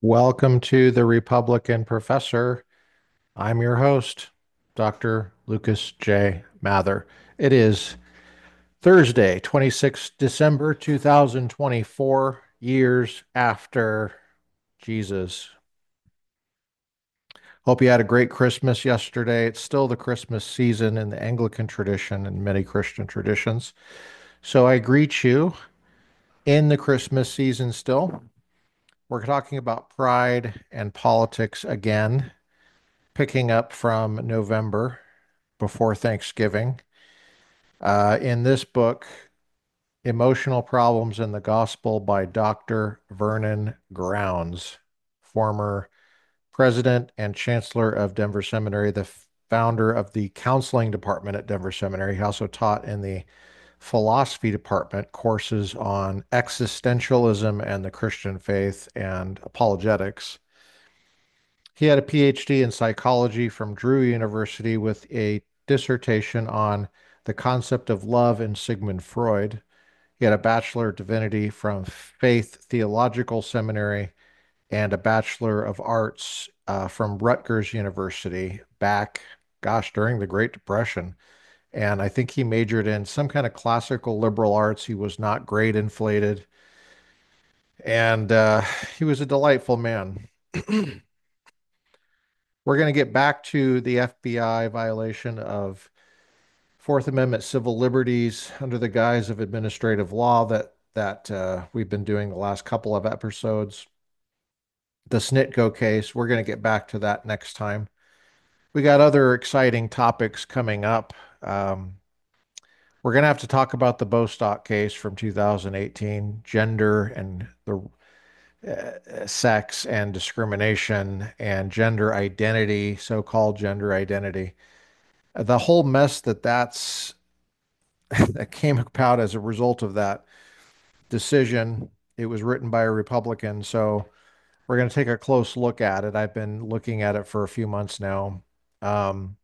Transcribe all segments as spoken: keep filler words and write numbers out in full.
Welcome to the Republican Professor. I'm your host, Doctor Lucas J. Mather. It is Thursday, twenty-sixth December two thousand twenty-four, years after Jesus. Hope you had a great Christmas yesterday. It's still the Christmas season in the Anglican tradition and many Christian traditions. So I greet you in the Christmas season still. We're talking about pride and politics again, picking up from November before Thanksgiving. Uh, in this book, Emotional Problems in the Gospel by Doctor Vernon Grounds, former president and chancellor of Denver Seminary, the founder of the counseling department at Denver Seminary. He also taught in the philosophy department courses on existentialism and the Christian faith and apologetics. He had a P H D in psychology from Drew University with a dissertation on the concept of love in Sigmund Freud. He had a Bachelor of Divinity from Faith Theological Seminary and a Bachelor of Arts uh, from Rutgers University back, gosh, during the Great Depression. And I think he majored in some kind of classical liberal arts. He was not grade inflated. And uh, he was a delightful man. We're going to get back to the F B I violation of Fourth Amendment civil liberties under the guise of administrative law that that uh, we've been doing the last couple of episodes. The Snitko case, we're going to get back to that next time. We got other exciting topics coming up. Um, we're going to have to talk about the Bostock case from two thousand eighteen, gender and the uh, sex and discrimination and gender identity, so-called gender identity. The whole mess that that's that came about as a result of that decision. It was written by a Republican, so we're going to take a close look at it. I've been looking at it for a few months now. Um,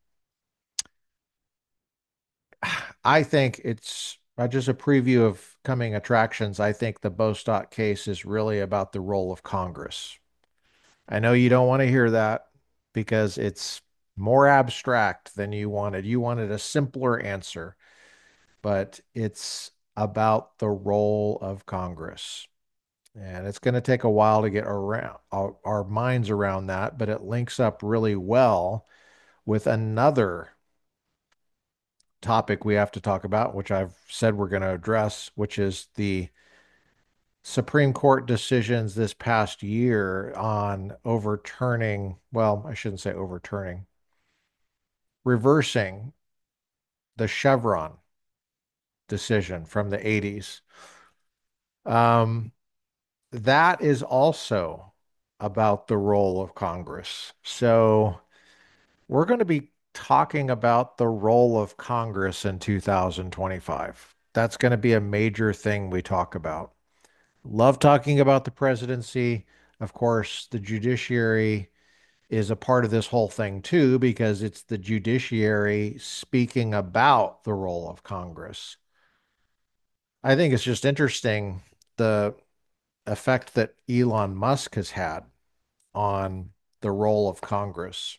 I think it's uh, just a preview of coming attractions. I think the Bostock case is really about the role of Congress. I know you don't want to hear that because it's more abstract than you wanted. You wanted a simpler answer, but it's about the role of Congress. And it's going to take a while to get around our, our minds around that, but it links up really well with another topic we have to talk about, which I've said we're going to address, which is the Supreme Court decisions this past year on overturning, well, I shouldn't say overturning, reversing the Chevron decision from the eighties. Um, that is also about the role of Congress. So we're going to be talking about the role of Congress in two thousand twenty-five. That's going to be a major thing we talk about. Love talking about the presidency. Of course, the judiciary is a part of this whole thing too, because it's the judiciary speaking about the role of Congress. I think it's just interesting the effect that Elon Musk has had on the role of Congress.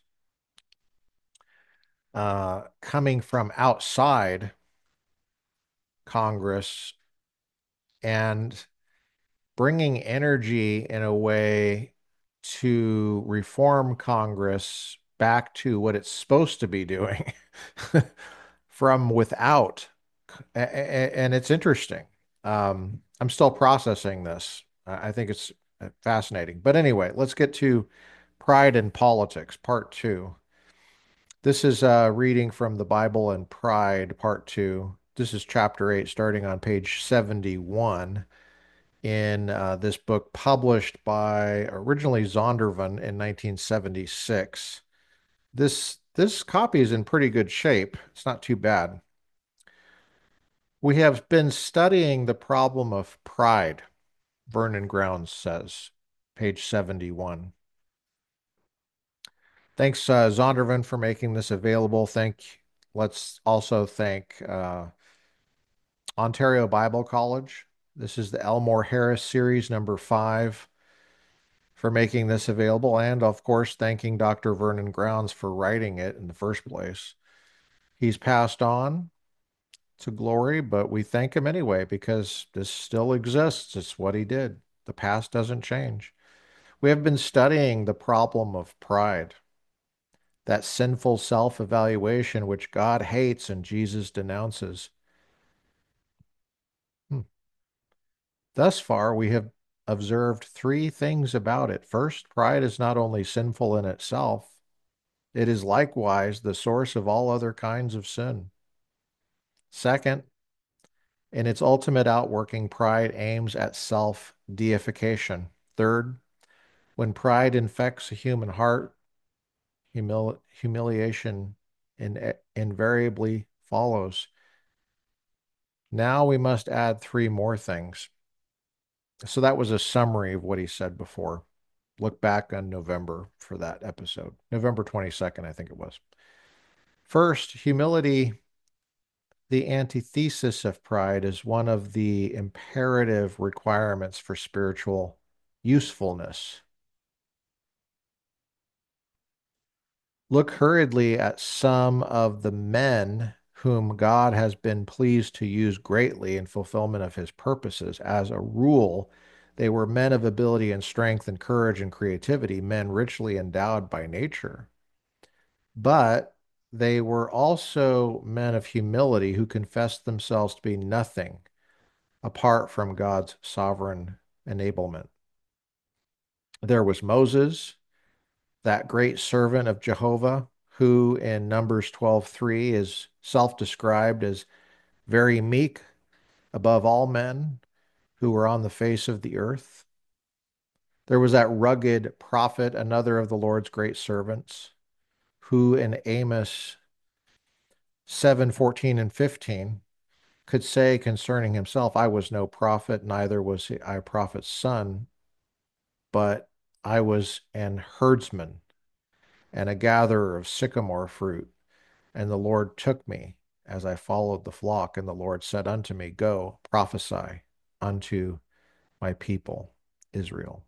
Uh, coming from outside Congress and bringing energy in a way to reform Congress back to what it's supposed to be doing from without. And it's interesting. Um, I'm still processing this. I think it's fascinating. But anyway, let's get to Pride in Politics, Part Two. This is uh, reading from the Bible and Pride, Part Two. This is chapter eight, starting on page seventy-one in uh, this book published by originally Zondervan in nineteen seventy-six. This this copy is in pretty good shape. It's not too bad. We have been studying the problem of pride, Vernon Grounds says, page seventy-one. Thanks, uh, Zondervan, for making this available. Thank. Let's also thank uh, Ontario Bible College. This is the Elmore Harris series, number five, for making this available, and of course, thanking Doctor Vernon Grounds for writing it in the first place. He's passed on to glory, but we thank him anyway because this still exists. It's what he did. The past doesn't change. We have been studying the problem of pride, that sinful self evaluation which God hates and Jesus denounces. Hmm. Thus far, we have observed three things about it. First, pride is not only sinful in itself, it is likewise the source of all other kinds of sin. Second, in its ultimate outworking, pride aims at self deification. Third, when pride infects a human heart, humil humiliation in invariably follows. Now we must add three more things. So that was a summary of what he said before. Look back on November for that episode. November twenty-second, I think it was. First, humility, the antithesis of pride, is one of the imperative requirements for spiritual usefulness. Look hurriedly at some of the men whom God has been pleased to use greatly in fulfillment of his purposes. As a rule, they were men of ability and strength and courage and creativity, men richly endowed by nature. But they were also men of humility who confessed themselves to be nothing apart from God's sovereign enablement. There was Moses, that great servant of Jehovah, who in Numbers twelve three is self-described as very meek above all men who were on the face of the earth. There was that rugged prophet, another of the Lord's great servants, who in Amos seven fourteen and fifteen could say concerning himself, I was no prophet, neither was I a prophet's son, but I was an herdsman and a gatherer of sycamore fruit. And the Lord took me as I followed the flock, and the Lord said unto me, Go, prophesy unto my people, Israel.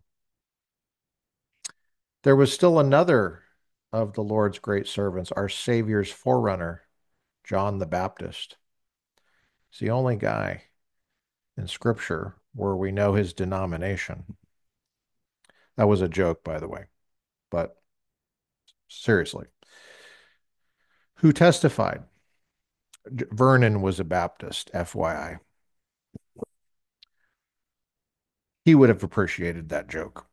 There was still another of the Lord's great servants, our Savior's forerunner, John the Baptist. He's the only guy in Scripture where we know his denomination. That was a joke, by the way, but seriously. Who testified? Vernon was a Baptist, F Y I. He would have appreciated that joke.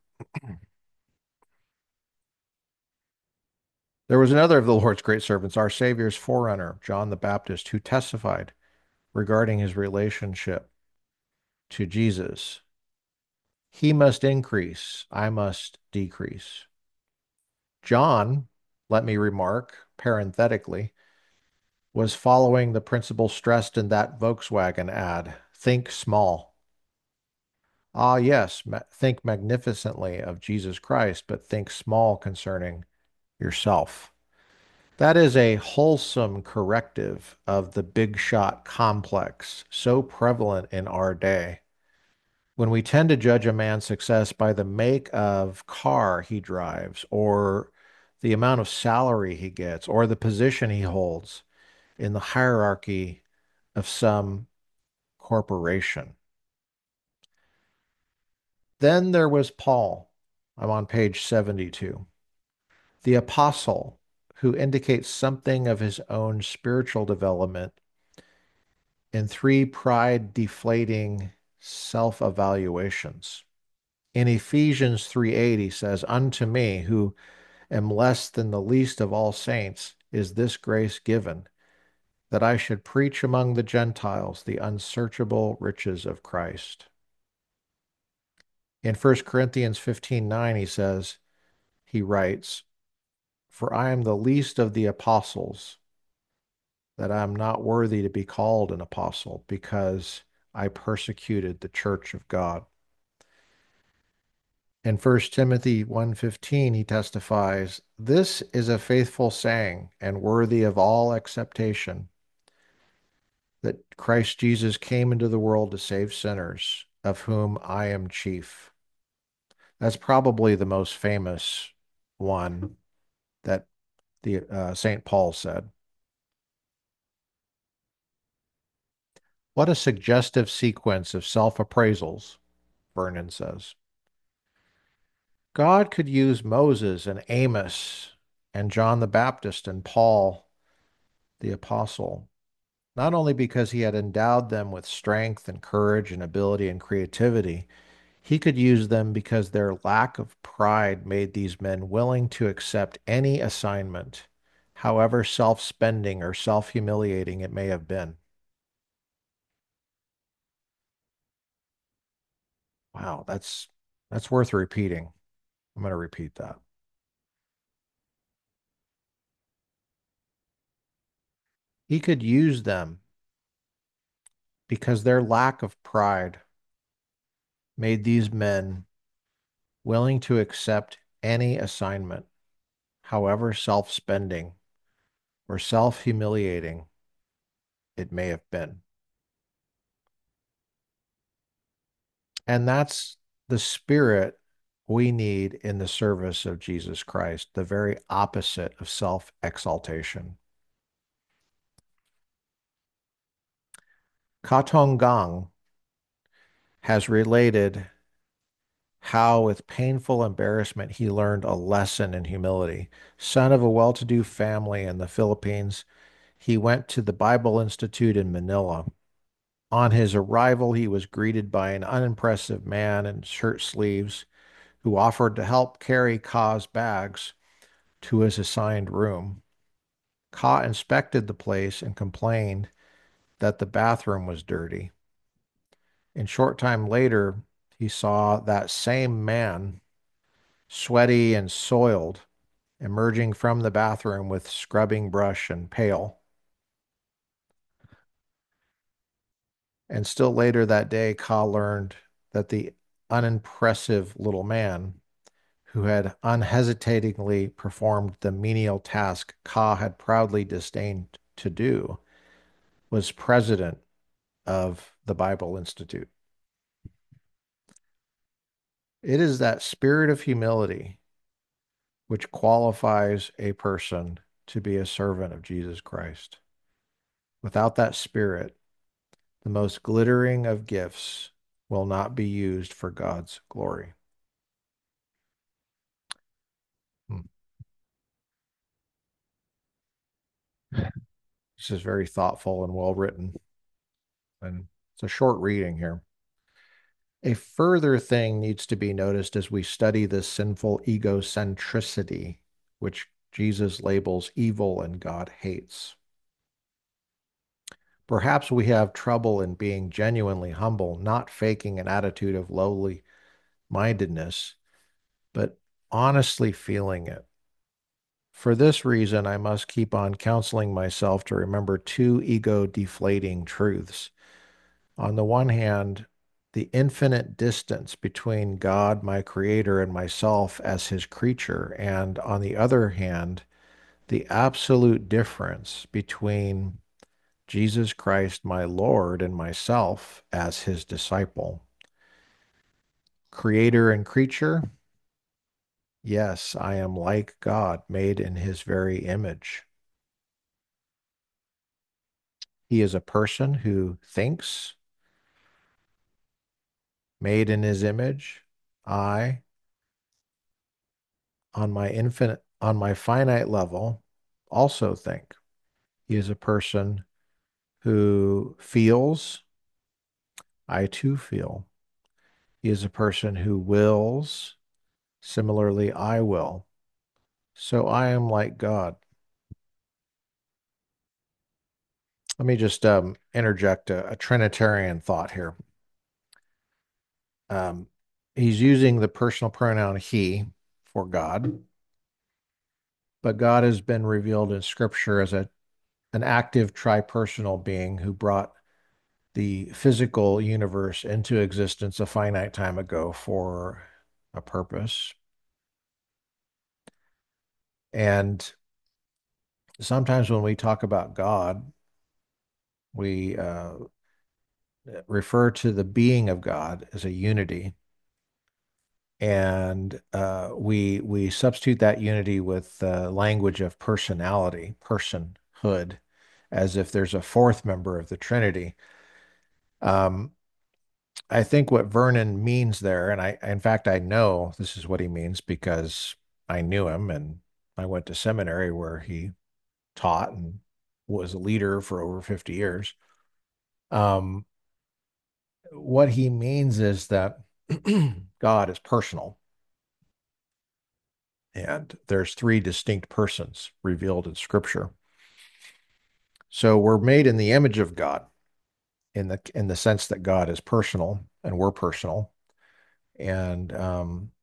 There was another of the Lord's great servants, our Savior's forerunner, John the Baptist, who testified regarding his relationship to Jesus. He must increase, I must decrease. John, let me remark parenthetically, was following the principle stressed in that Volkswagen ad, think small. Ah, yes, ma think magnificently of Jesus Christ, but think small concerning yourself. That is a wholesome corrective of the big shot complex, so prevalent in our day. When we tend to judge a man's success by the make of car he drives, or the amount of salary he gets, or the position he holds in the hierarchy of some corporation. Then there was Paul. I'm on page seventy-two. The apostle, who indicates something of his own spiritual development in three pride deflating self evaluations. In Ephesians three eight, he says, Unto me, who am less than the least of all saints, is this grace given, that I should preach among the Gentiles the unsearchable riches of Christ. In First Corinthians fifteen nine, he says, he writes, For I am the least of the apostles, that I am not worthy to be called an apostle, because I persecuted the church of God. In First Timothy one fifteen, he testifies, This is a faithful saying and worthy of all acceptation, that Christ Jesus came into the world to save sinners, of whom I am chief. That's probably the most famous one that the uh, Saint Paul said. What a suggestive sequence of self-appraisals, Vernon says. God could use Moses and Amos and John the Baptist and Paul the apostle, not only because he had endowed them with strength and courage and ability and creativity, he could use them because their lack of pride made these men willing to accept any assignment, however self-spending or self-humiliating it may have been. Wow, that's that's worth repeating. I'm going to repeat that. He could use them because their lack of pride made these men willing to accept any assignment, however self-spending or self-humiliating it may have been. And that's the spirit we need in the service of Jesus Christ, the very opposite of self-exaltation. Katong Gang has related how, with painful embarrassment, he learned a lesson in humility. Son of a well-to-do family in the Philippines, he went to the Bible Institute in Manila. On his arrival, he was greeted by an unimpressive man in shirt sleeves who offered to help carry Ka's bags to his assigned room. Ka inspected the place and complained that the bathroom was dirty. And short time later, he saw that same man, sweaty and soiled, emerging from the bathroom with scrubbing brush and pail. And still later that day, Ka learned that the unimpressive little man who had unhesitatingly performed the menial task Ka had proudly disdained to do was president of the Bible Institute. It is that spirit of humility which qualifies a person to be a servant of Jesus Christ. Without that spirit, the most glittering of gifts will not be used for God's glory. Hmm. This is very thoughtful and well written, and it's a short reading here. A further thing needs to be noticed as we study this sinful egocentricity, which Jesus labels evil and God hates. Perhaps we have trouble in being genuinely humble, not faking an attitude of lowly mindedness, but honestly feeling it. For this reason, I must keep on counseling myself to remember two ego deflating truths. On the one hand, the infinite distance between God, my creator, and myself as his creature, and on the other hand, the absolute difference between Jesus Christ, my Lord, and myself as his disciple. Creator and creature, yes, I am like God, made in his very image. He is a person who thinks, made in his image. I, on my infinite, on my finite level, also think. He is a person who feels. I too feel. He is a person who wills. Similarly, I will. So I am like God. Let me just um, interject a, a Trinitarian thought here. Um, he's using the personal pronoun he for God, but God has been revealed in Scripture as a an active tripersonal being who brought the physical universe into existence a finite time ago for a purpose. And sometimes when we talk about God, we uh, refer to the being of God as a unity. And uh, we we substitute that unity with the language of personality, personhood, as if there's a fourth member of the Trinity. Um, I think what Vernon means there, and I, in fact, I know this is what he means because I knew him and I went to seminary where he taught and was a leader for over fifty years. Um, what he means is that God is personal and there's three distinct persons revealed in Scripture. So we're made in the image of God in the in the sense that God is personal and we're personal. And um,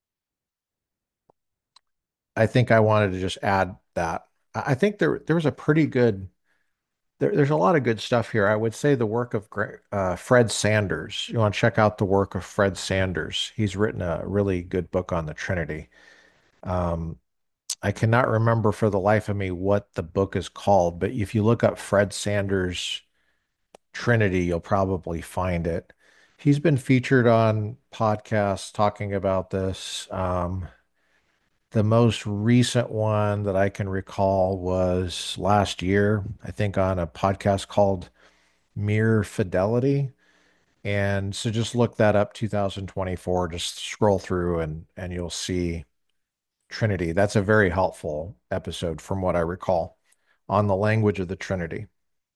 I think I wanted to just add that. I think there there was a pretty good there, there's a lot of good stuff here. I would say the work of uh, Fred Sanders. You want to check out the work of Fred Sanders. He's written a really good book on the Trinity. Um, I cannot remember for the life of me what the book is called, but if you look up Fred Sanders Trinity, you'll probably find it. He's been featured on podcasts talking about this. Um, the most recent one that I can recall was last year, I think, on a podcast called Mere Fidelity. And so just look that up, two thousand twenty-four, just scroll through and and you'll see Trinity. That's a very helpful episode from what I recall on the language of the Trinity.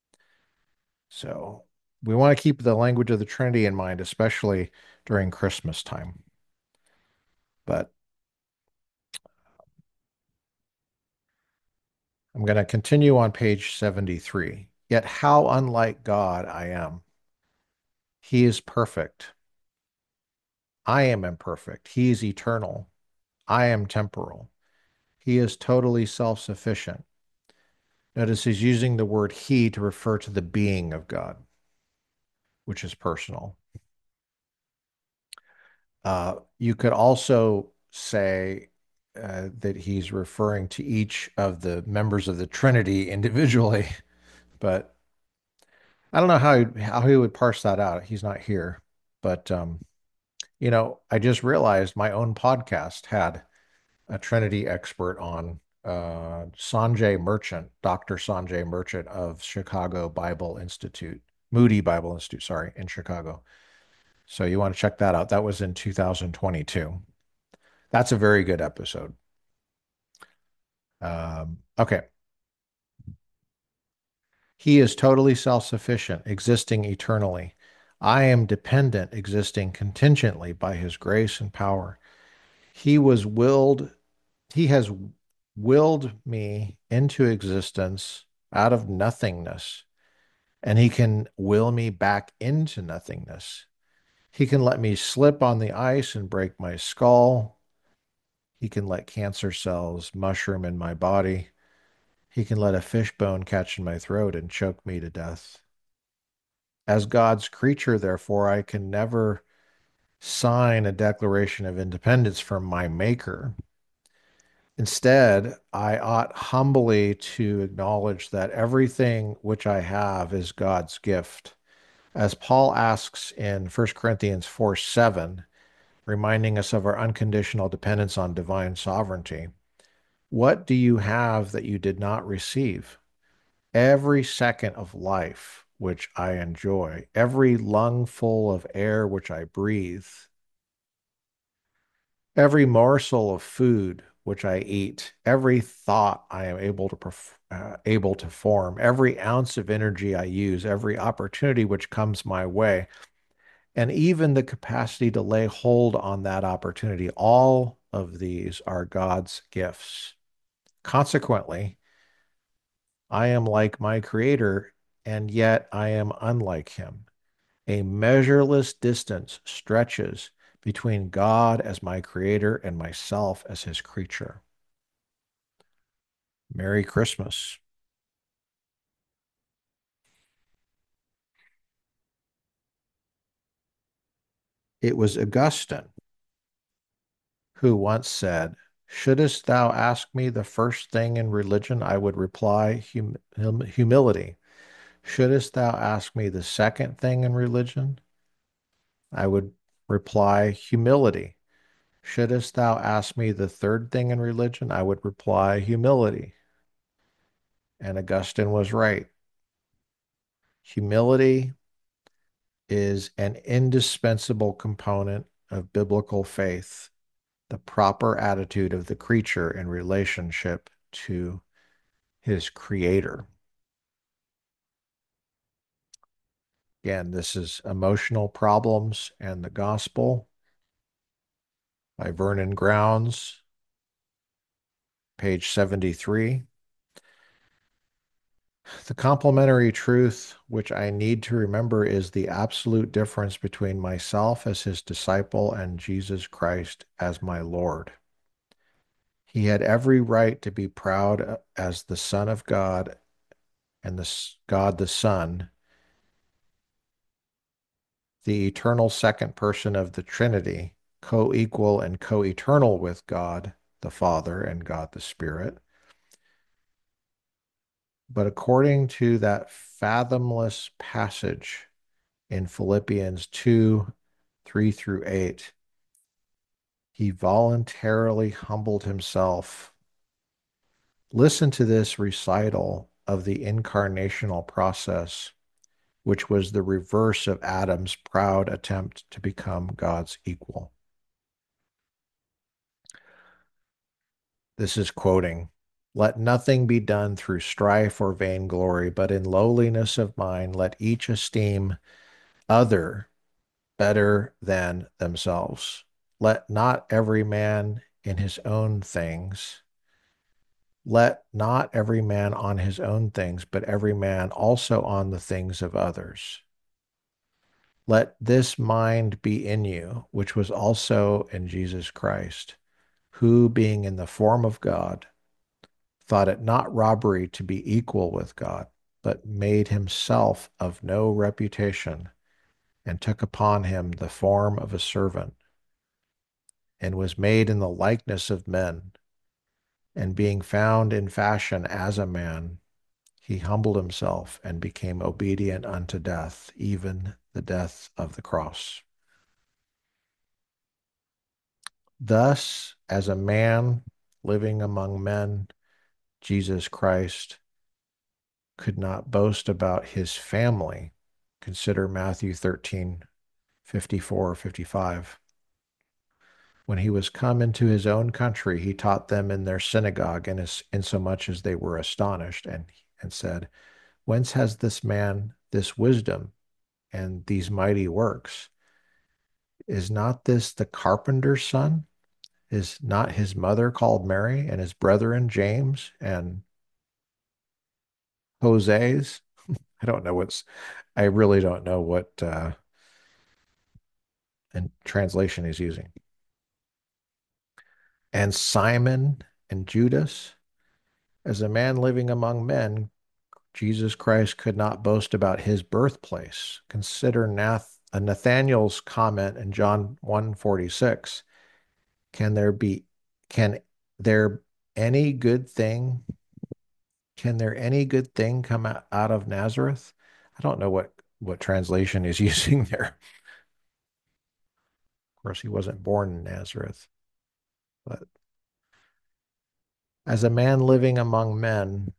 So we want to keep the language of the Trinity in mind, especially during Christmas time. But I'm going to continue on page seventy-three. Yet how unlike God I am. He is perfect. I am imperfect. He is eternal. I am temporal. He is totally self-sufficient. Notice he's using the word he to refer to the being of God, which is personal. Uh, you could also say uh, that he's referring to each of the members of the Trinity individually, but I don't know how he, how he would parse that out. He's not here. But um, you know, I just realized my own podcast had a Trinity expert on, uh, Sanjay Merchant, Doctor Sanjay Merchant of Chicago Bible Institute, Moody Bible Institute, sorry, in Chicago. So you want to check that out. That was in two thousand twenty-two. That's a very good episode. Um, okay. He is totally self-sufficient, existing eternally. I am dependent, existing contingently by his grace and power. He was willed, he has willed me into existence out of nothingness, and he can will me back into nothingness. He can let me slip on the ice and break my skull. He can let cancer cells mushroom in my body. He can let a fish bone catch in my throat and choke me to death. As God's creature, therefore, I can never sign a declaration of independence from my maker. Instead, I ought humbly to acknowledge that everything which I have is God's gift. As Paul asks in First Corinthians four seven, reminding us of our unconditional dependence on divine sovereignty. What do you have that you did not receive? Every second of life which I enjoy, every lungful of air which I breathe, every morsel of food which I eat, every thought I am able to perf- uh, able to form, every ounce of energy I use, every opportunity which comes my way, and even the capacity to lay hold on that opportunity, all of these are God's gifts. Consequently, I am like my Creator, and yet I am unlike him. A measureless distance stretches between God as my Creator and myself as his creature. Merry Christmas. It was Augustine who once said, shouldest thou ask me the first thing in religion, I would reply hum hum humility. Shouldest thou ask me the second thing in religion, I would reply humility. Shouldest thou ask me the third thing in religion, I would reply humility. And Augustine was right. Humility is an indispensable component of biblical faith, the proper attitude of the creature in relationship to his creator. Again, this is Emotional Problems and the Gospel by Vernon Grounds, page seventy-three. The complementary truth which I need to remember is the absolute difference between myself as his disciple and Jesus Christ as my Lord. He had every right to be proud as the Son of God and the God the Son, the eternal second person of the Trinity, co-equal and co-eternal with God the Father and God the Spirit. But according to that fathomless passage in Philippians two, three through eight, he voluntarily humbled himself. Listen to this recital of the incarnational process, which was the reverse of Adam's proud attempt to become God's equal. This is quoting, "Let nothing be done through strife or vainglory, but in lowliness of mind let each esteem other better than themselves. Let not every man in his own things, let not every man on his own things, but every man also on the things of others. Let this mind be in you, which was also in Jesus Christ, who, being in the form of God, thought it not robbery to be equal with God, but made himself of no reputation, and took upon him the form of a servant, and was made in the likeness of men. And being found in fashion as a man, he humbled himself and became obedient unto death, even the death of the cross. Thus, as a man living among men, Jesus Christ could not boast about his family. Consider Matthew thirteen, fifty-four, fifty-five. When he was come into his own country, he taught them in their synagogue, and as, insomuch as they were astonished, and, and said, Whence has this man this wisdom and these mighty works? Is not this the carpenter's son? Is not his mother called Mary, and his brethren James and Jose's? I don't know what's, I really don't know what uh, and translation he's using. And Simon and Judas, as a man living among men, Jesus Christ could not boast about his birthplace. Consider Nath, uh, Nathanael's comment in John one forty-six. Can there be, can there any good thing, can there any good thing come out of Nazareth? I don't know what, what translation he's using there. Of course, he wasn't born in Nazareth, but as a man living among men,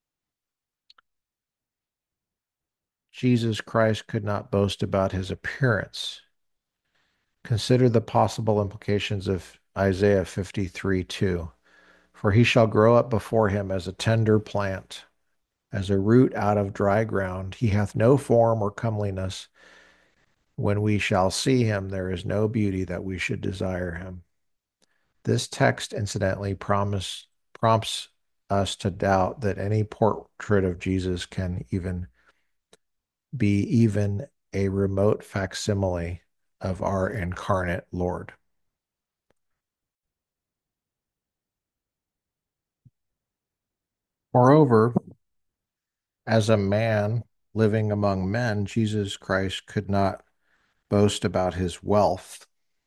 Jesus Christ could not boast about his appearance. Consider the possible implications of Isaiah fifty-three two. For he shall grow up before him as a tender plant, as a root out of dry ground. He hath no form or comeliness. When we shall see him, there is no beauty that we should desire him. This text, incidentally, promise, prompts us to doubt that any portrait of Jesus can even be even a remote facsimile of our incarnate Lord. Moreover, as a man living among men, Jesus Christ could not boast about his wealth.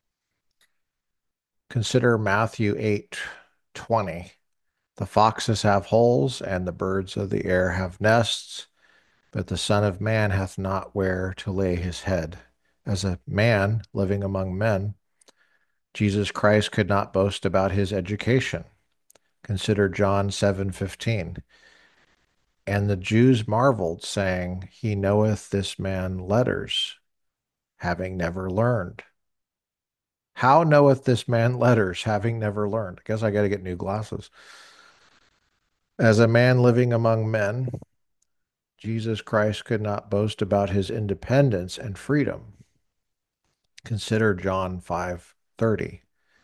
Consider Matthew eight twenty. The foxes have holes, and the birds of the air have nests, but the Son of Man hath not where to lay his head. As a man living among men, Jesus Christ could not boast about his education. Consider John seven fifteen. And the Jews marveled, saying, He knoweth this man letters, having never learned. How knoweth this man letters, having never learned? I guess I got to get new glasses. As a man living among men, Jesus Christ could not boast about his independence and freedom. Consider John five thirty.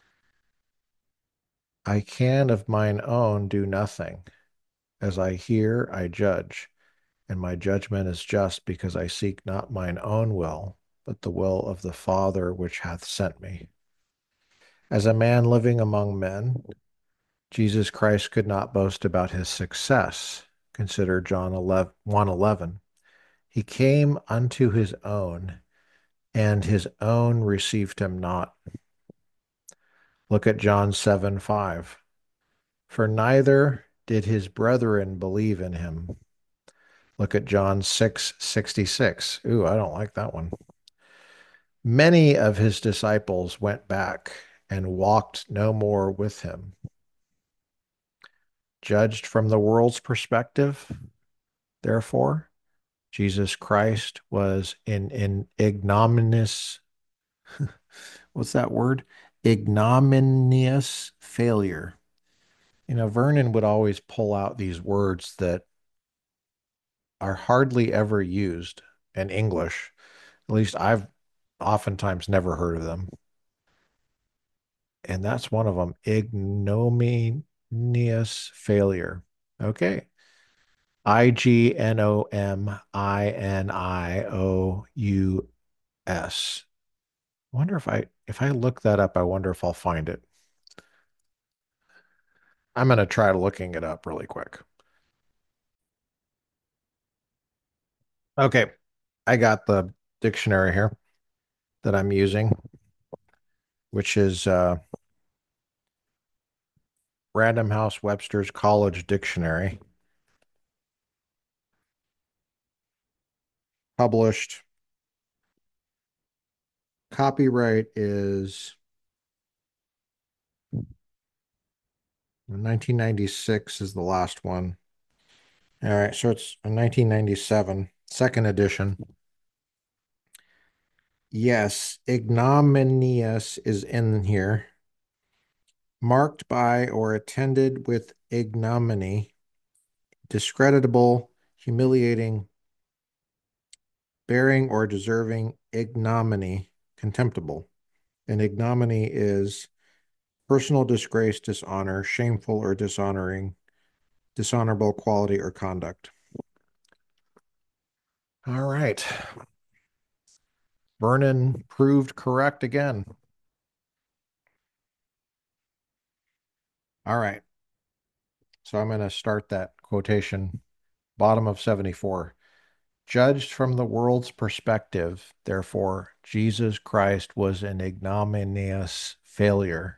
I can of mine own do nothing. As I hear, I judge, and my judgment is just, because I seek not mine own will, but the will of the Father which hath sent me. As a man living among men, Jesus Christ could not boast about his success. Consider John one eleven. He came unto his own, and his own received him not. Look at John seven five. For neither did his brethren believe in him. Look at John six sixty-six. Ooh, I don't like that one. Many of his disciples went back and walked no more with him. Judged from the world's perspective, therefore, Jesus Christ was in, in ignominious, what's that word? Ignominious failure. You know, Vernon would always pull out these words that are hardly ever used in English. At least I've oftentimes never heard of them. And that's one of them, ignominious failure. Okay. I G N O M I N I O U S. Wonder if I if I look that up, I wonder if I'll find it. I'm going to try looking it up really quick. Okay, I got the dictionary here that I'm using, which is uh, Random House Webster's College Dictionary, published. Copyright is nineteen ninety-six is the last one. All right, so it's nineteen ninety-seven, second edition. Yes, ignominious is in here. Marked by or attended with ignominy, discreditable, humiliating, bearing or deserving ignominy, contemptible. And ignominy is personal disgrace, dishonor, shameful or dishonoring, dishonorable quality or conduct. All right. Vernon proved correct again. All right. So I'm going to start that quotation, bottom of seventy-four. Judged from the world's perspective, therefore, Jesus Christ was an ignominious failure,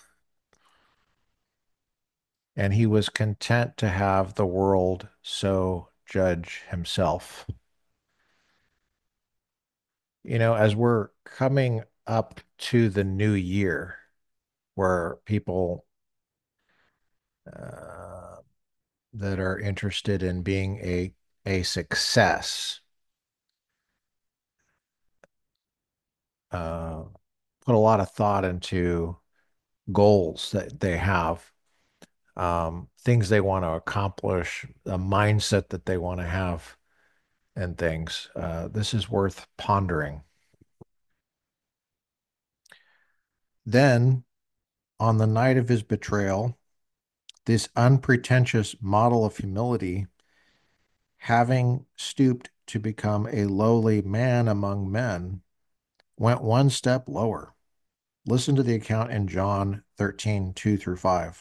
and he was content to have the world so judge himself. You know, as we're coming up to the new year, where people uh, that are interested in being a a success uh, put a lot of thought into goals that they have, um, things they want to accomplish, a mindset that they want to have, and things. Uh, this is worth pondering. Then, on the night of his betrayal, this unpretentious model of humility, having stooped to become a lowly man among men, went one step lower. Listen to the account in John thirteen, two through five.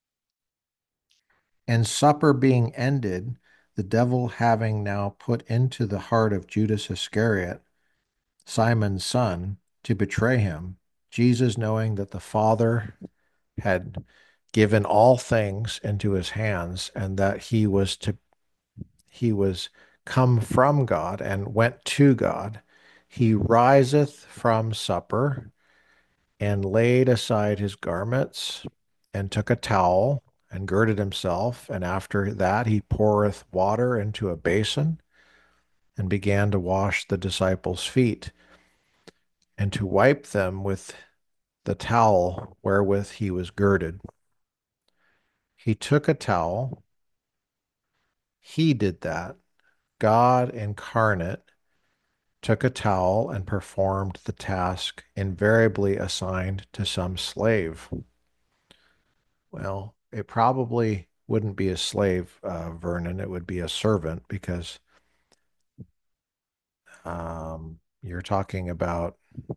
And supper being ended, the devil having now put into the heart of Judas Iscariot, Simon's son, to betray him, Jesus, knowing that the Father had given all things into his hands, and that he was to he was come from God and went to God, he riseth from supper and laid aside his garments and took a towel and girded himself. And after that, he poureth water into a basin and began to wash the disciples' feet and to wipe them with the towel wherewith he was girded. He took a towel. He did that. God incarnate took a towel and performed the task invariably assigned to some slave. Well, it probably wouldn't be a slave, uh, Vernon. It would be a servant because um, you're talking about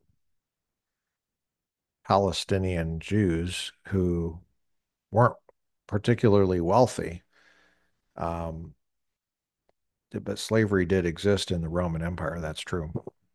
Palestinian Jews who weren't particularly wealthy. Um, but slavery did exist in the Roman Empire. That's true.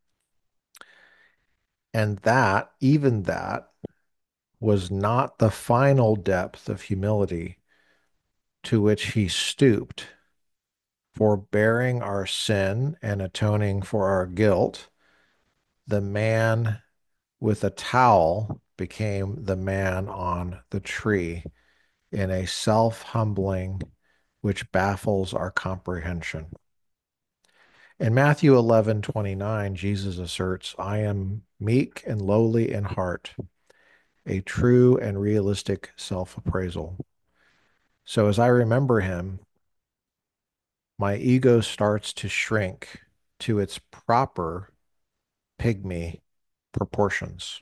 And that, even that, was not the final depth of humility to which he stooped, for bearing our sin and atoning for our guilt. The man with a towel became the man on the tree in a self humbling which baffles our comprehension. In Matthew eleven twenty-nine, Jesus asserts, I am meek and lowly in heart, a true and realistic self appraisal. So as I remember him, my ego starts to shrink to its proper pygmy proportions.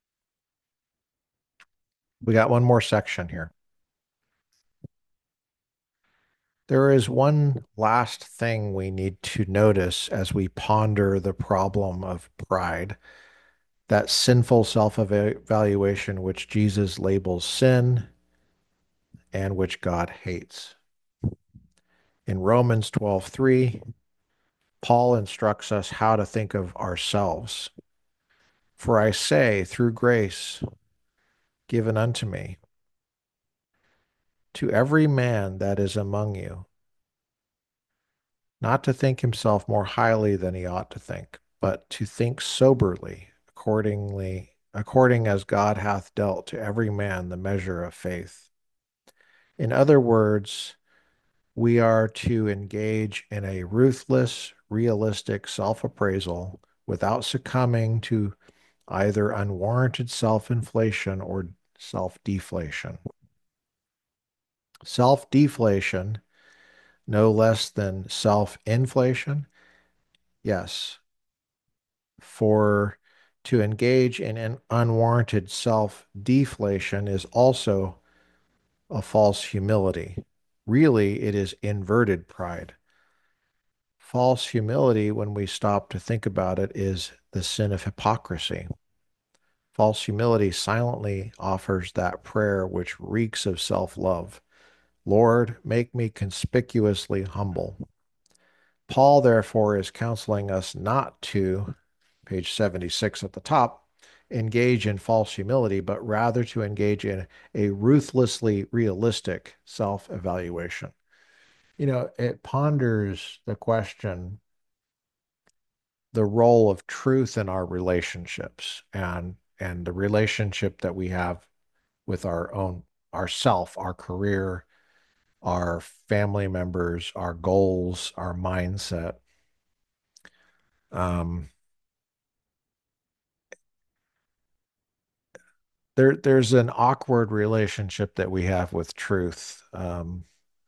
We got one more section here. There is one last thing we need to notice as we ponder the problem of pride, that sinful self-evaluation which Jesus labels sin and which God hates. In Romans twelve three, Paul instructs us how to think of ourselves. For I say, through grace given unto me, to every man that is among you, not to think himself more highly than he ought to think, but to think soberly, accordingly, according as God hath dealt to every man the measure of faith. In other words, we are to engage in a ruthless, realistic self-appraisal without succumbing to either unwarranted self-inflation or self-deflation. Self-deflation, no less than self-inflation, yes, for to engage in an unwarranted self-deflation is also a false humility. Really, it is inverted pride. False humility, when we stop to think about it, is the sin of hypocrisy. False humility silently offers that prayer which reeks of self-love. Lord, make me conspicuously humble. Paul, therefore, is counseling us not to, page seventy-six at the top, engage in false humility, but rather to engage in a ruthlessly realistic self-evaluation. You know, it ponders the question, the role of truth in our relationships and and the relationship that we have with our own ourself, our career, our family members, our goals, our mindset. Um, there, there's an awkward relationship that we have with truth. Um,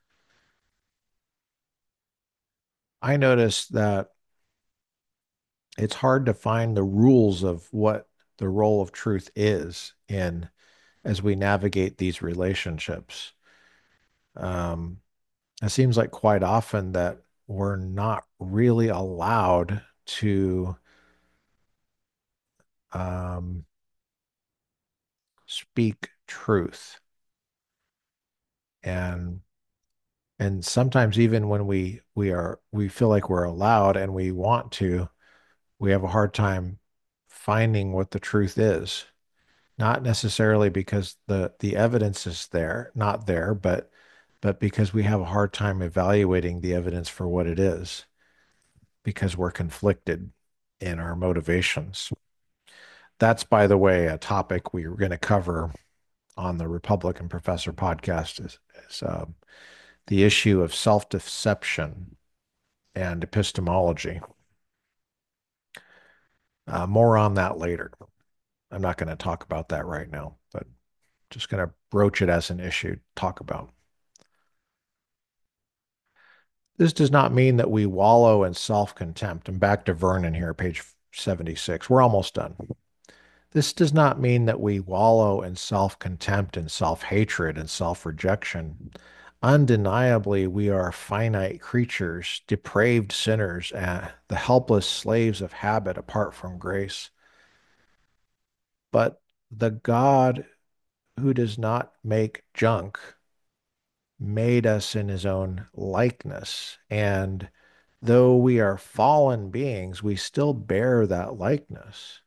I noticed that it's hard to find the rules of what the role of truth is in as we navigate these relationships. Um, it seems like quite often that we're not really allowed to um, speak truth. And and sometimes even when we we are we feel like we're allowed and we want to, we have a hard time finding what the truth is. Not necessarily because the the evidence is there, not there, but but because we have a hard time evaluating the evidence for what it is, because we're conflicted in our motivations. That's, by the way, a topic we were going to cover on the Republican Professor podcast is, is uh, the issue of self-deception and epistemology. Uh, more on that later. I'm not going to talk about that right now, but just going to broach it as an issue to talk about. This does not mean that we wallow in self-contempt. And back to Vernon here, page seventy-six. We're almost done. This does not mean that we wallow in self-contempt and self-hatred and self-rejection. Undeniably, we are finite creatures, depraved sinners, and the helpless slaves of habit apart from grace. But the God who does not make junk made us in his own likeness. And though we are fallen beings, we still bear that likeness.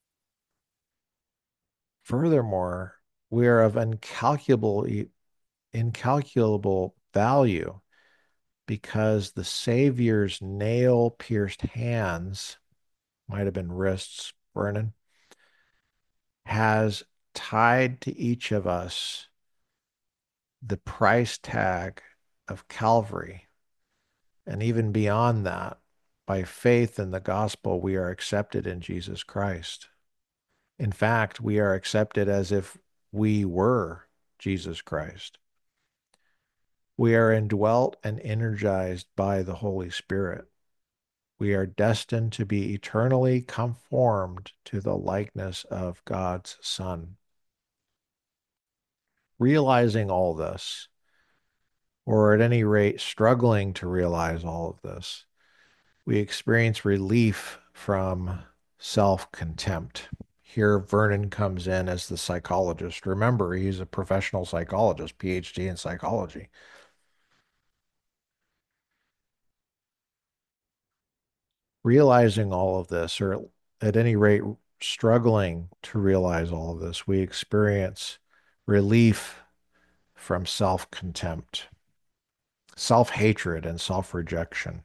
Furthermore, we are of incalculable, incalculable value because the Savior's nail pierced hands, might have been wrists, Vernon, has tied to each of us the price tag of Calvary. And even beyond that, by faith in the gospel, we are accepted in Jesus Christ. In fact, we are accepted as if we were Jesus Christ. We are indwelt and energized by the Holy Spirit. We are destined to be eternally conformed to the likeness of God's Son. Realizing all this, or at any rate, struggling to realize all of this, we experience relief from self-contempt. Here, Vernon comes in as the psychologist. Remember, he's a professional psychologist, P H D in psychology. Realizing all of this, or at any rate, struggling to realize all of this, we experience relief from self-contempt, self-hatred, and self-rejection.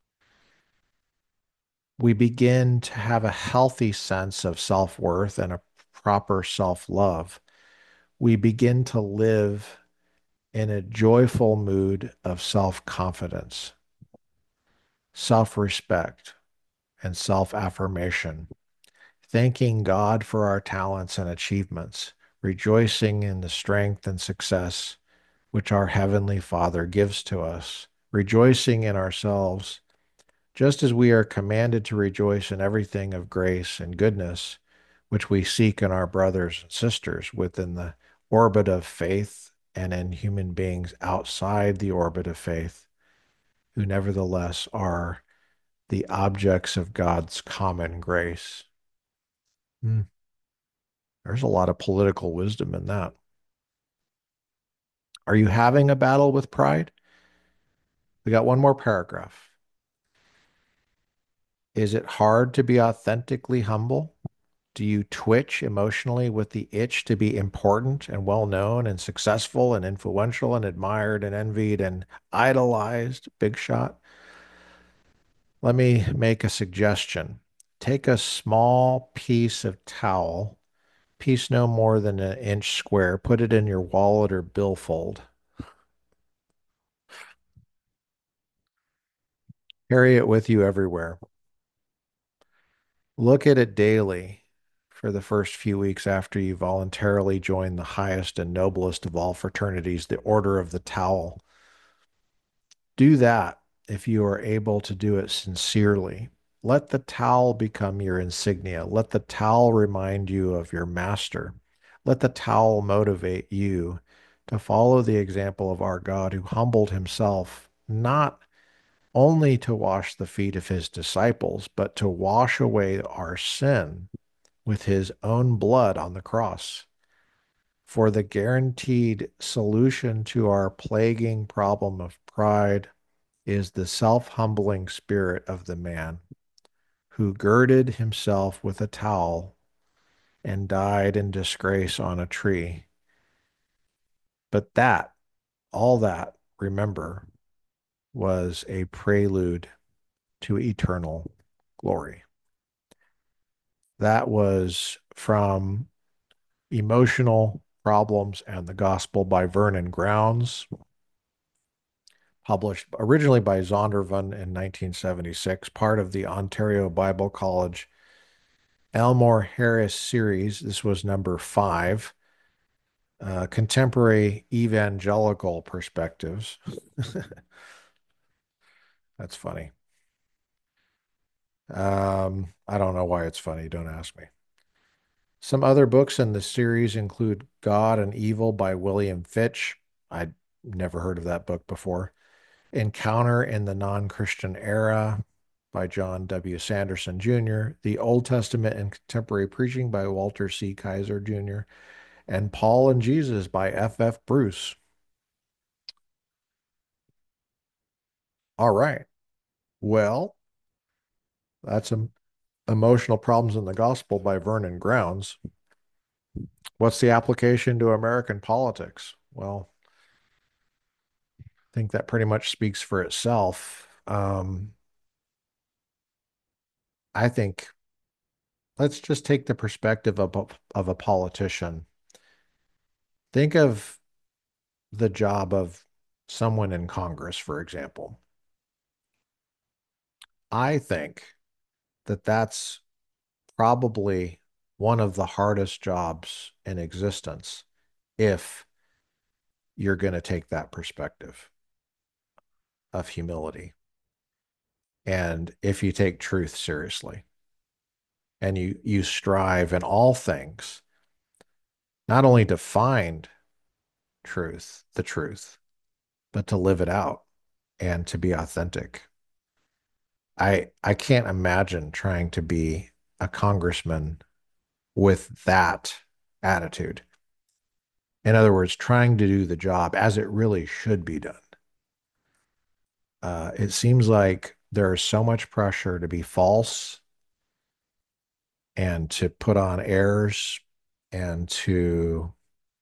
We begin to have a healthy sense of self-worth and a proper self-love. We begin to live in a joyful mood of self-confidence, self-respect, and self-affirmation, thanking God for our talents and achievements, rejoicing in the strength and success which our Heavenly Father gives to us, rejoicing in ourselves, just as we are commanded to rejoice in everything of grace and goodness, which we seek in our brothers and sisters within the orbit of faith and in human beings outside the orbit of faith, who nevertheless are the objects of God's common grace. Hmm. There's a lot of political wisdom in that. Are you having a battle with pride? We got one more paragraph. Is it hard to be authentically humble? Do you twitch emotionally with the itch to be important and well known and successful and influential and admired and envied and idolized? Big shot. Let me make a suggestion. Take a small piece of towel, piece no more than an inch square, put it in your wallet or billfold. Carry it with you everywhere. Look at it daily for the first few weeks after you voluntarily join the highest and noblest of all fraternities, the Order of the Towel. Do that if you are able to do it sincerely. Let the towel become your insignia. Let the towel remind you of your master. Let the towel motivate you to follow the example of our God who humbled himself, not only to wash the feet of his disciples, but to wash away our sin with his own blood on the cross. For the guaranteed solution to our plaguing problem of pride is the self-humbling spirit of the man who girded himself with a towel and died in disgrace on a tree. But that, all that, remember, was a prelude to eternal glory. That was from Emotional Problems and the Gospel by Vernon Grounds, published originally by Zondervan in nineteen seventy-six, part of the Ontario Bible College Elmore Harris series. This was number five, uh, Contemporary Evangelical Perspectives. That's funny. Um, I don't know why it's funny. Don't ask me. Some other books in the series include God and Evil by William Fitch. I'd never heard of that book before. Encounter in the Non-Christian Era by John W. Sanderson Junior The Old Testament and Contemporary Preaching by Walter C. Kaiser Junior And Paul and Jesus by F F. Bruce. All right. Well, that's um, Emotional Problems in the Gospel by Vernon Grounds. What's the application to American politics? Well, I think that pretty much speaks for itself. Um, I think let's just take the perspective of a, of a politician. Think of the job of someone in Congress, for example. I think that that's probably one of the hardest jobs in existence if you're going to take that perspective of humility and if you take truth seriously and you you strive in all things not only to find truth, the truth, but to live it out and to be authentic. I I can't imagine trying to be a congressman with that attitude. In other words, trying to do the job as it really should be done. Uh, it seems like there is so much pressure to be false and to put on airs and to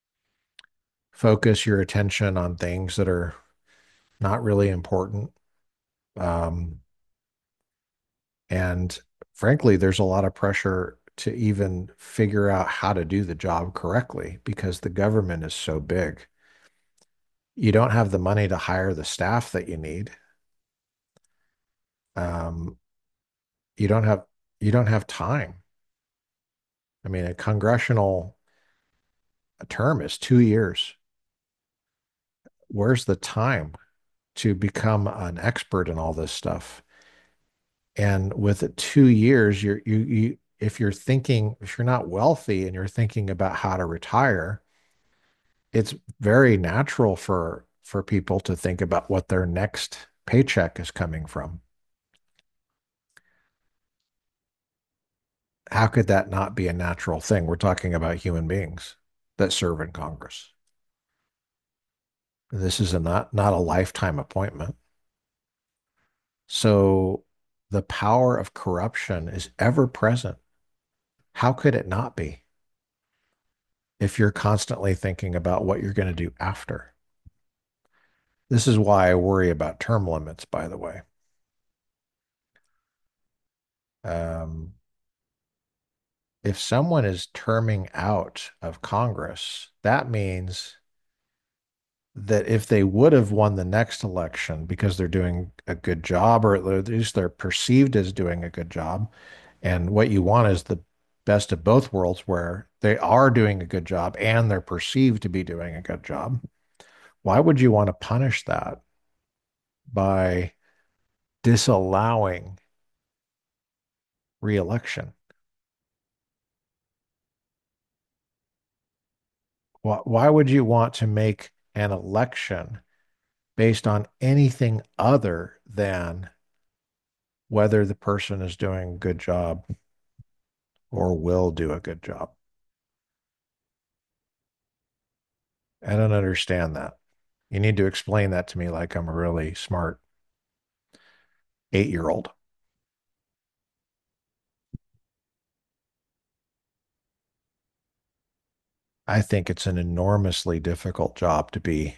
focus your attention on things that are not really important. Um, and frankly, there's a lot of pressure to even figure out how to do the job correctly because the government is so big. You don't have the money to hire the staff that you need. Um, you don't have you don't have time. I mean, a congressional term is two years. Where's the time to become an expert in all this stuff? And with two years, you're you you if you're thinking if you're not wealthy and you're thinking about how to retire, it's very natural for for people to think about what their next paycheck is coming from. How could that not be a natural thing? We're talking about human beings that serve in Congress. This is a not not a lifetime appointment. So the power of corruption is ever present. How could it not be if you're constantly thinking about what you're going to do after? This is why I worry about term limits, by the way. Um, if someone is terming out of Congress, that means that if they would have won the next election because they're doing a good job, or at least they're perceived as doing a good job, and what you want is the best of both worlds where they are doing a good job and they're perceived to be doing a good job. Why would you want to punish that by disallowing reelection? Why, why would you want to make an election based on anything other than whether the person is doing a good job or will do a good job? I don't understand that. You need to explain that to me like I'm a really smart eight year old. I think it's an enormously difficult job to be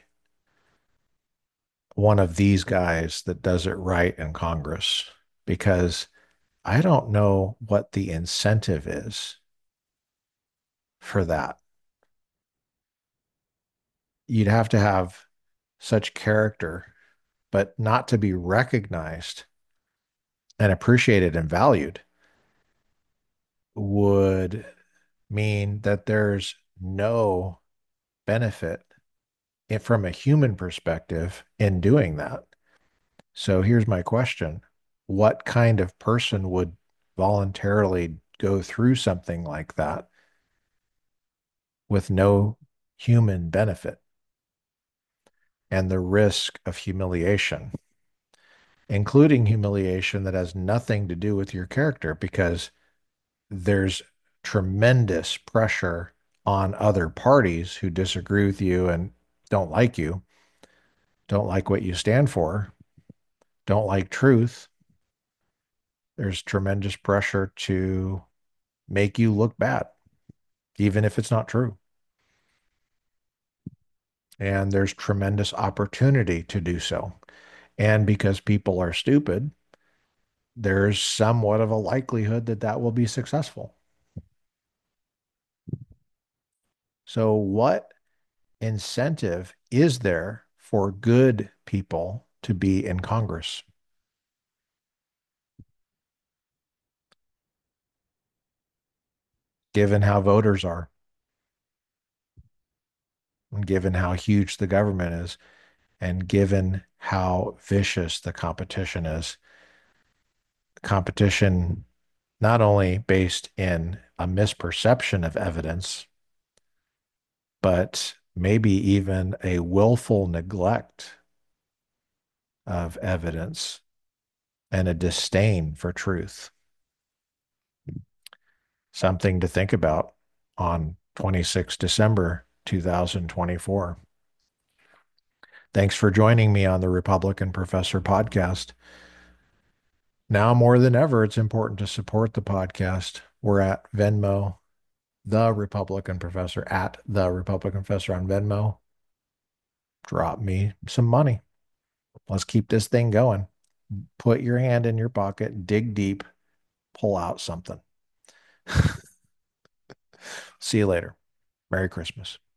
one of these guys that does it right in Congress because I don't know what the incentive is for that. You'd have to have such character, but not to be recognized and appreciated and valued would mean that there's no benefit from a human perspective in doing that. So here's my question. What kind of person would voluntarily go through something like that with no human benefit and the risk of humiliation, including humiliation that has nothing to do with your character because there's tremendous pressure on other parties who disagree with you and don't like you, don't like what you stand for, don't like truth. There's tremendous pressure to make you look bad, even if it's not true. And there's tremendous opportunity to do so. And because people are stupid, there's somewhat of a likelihood that that will be successful. So, what incentive is there for good people to be in Congress, given how voters are and given how huge the government is and given how vicious the competition is? Competition not only based in a misperception of evidence, but maybe even a willful neglect of evidence and a disdain for truth. Something to think about on twenty-sixth of December, two thousand twenty-four. Thanks for joining me on the Republican Professor podcast. Now more than ever, it's important to support the podcast. We're at Venmo, the Republican Professor, at the Republican Professor on Venmo. Drop me some money. Let's keep this thing going. Put your hand in your pocket, dig deep, pull out something. See you later. Merry Christmas.